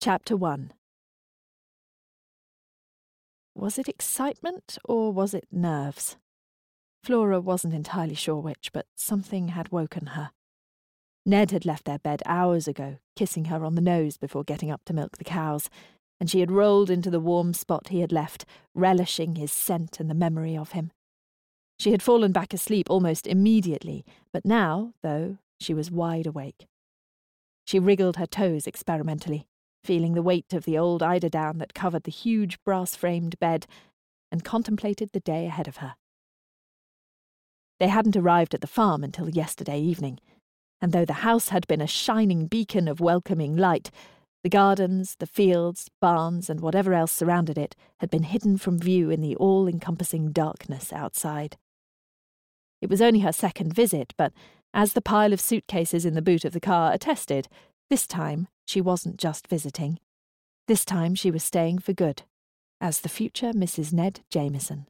Chapter 1. Was it excitement or was it nerves? Flora wasn't entirely sure which, but something had woken her. Ned had left their bed hours ago, kissing her on the nose before getting up to milk the cows, and she had rolled into the warm spot he had left, relishing his scent and the memory of him. She had fallen back asleep almost immediately, but now, though, she was wide awake. She wriggled her toes experimentally, feeling the weight of the old eiderdown that covered the huge brass-framed bed, and contemplated the day ahead of her. They hadn't arrived at the farm until yesterday evening, and though the house had been a shining beacon of welcoming light, the gardens, the fields, barns, and whatever else surrounded it had been hidden from view in the all-encompassing darkness outside. It was only her second visit, but as the pile of suitcases in the boot of the car attested, this time she wasn't just visiting. This time she was staying for good, as the future Mrs. Ned Jameson.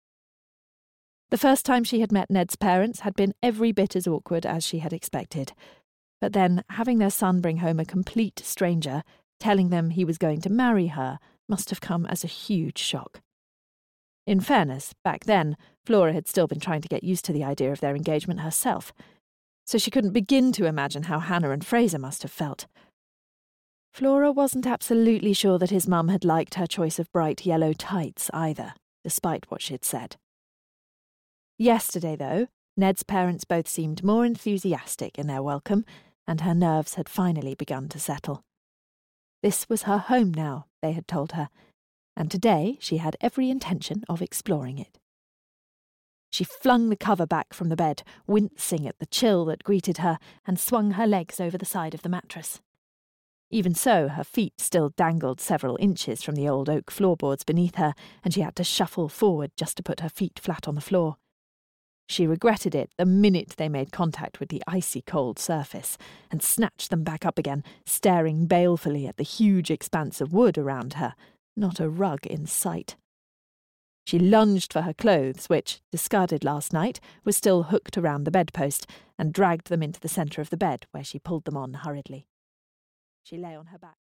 The first time she had met Ned's parents had been every bit as awkward as she had expected. But then, having their son bring home a complete stranger, telling them he was going to marry her, must have come as a huge shock. In fairness, back then, Flora had still been trying to get used to the idea of their engagement herself, so she couldn't begin to imagine how Hannah and Fraser must have felt. Flora wasn't absolutely sure that his mum had liked her choice of bright yellow tights either, despite what she'd said. Yesterday, though, Ned's parents both seemed more enthusiastic in their welcome, and her nerves had finally begun to settle. This was her home now, they had told her, and today she had every intention of exploring it. She flung the cover back from the bed, wincing at the chill that greeted her, and swung her legs over the side of the mattress. Even so, her feet still dangled several inches from the old oak floorboards beneath her, and she had to shuffle forward just to put her feet flat on the floor. She regretted it the minute they made contact with the icy cold surface, and snatched them back up again, staring balefully at the huge expanse of wood around her, not a rug in sight. She lunged for her clothes, which, discarded last night, were still hooked around the bedpost, and dragged them into the centre of the bed, where she pulled them on hurriedly. She lay on her back.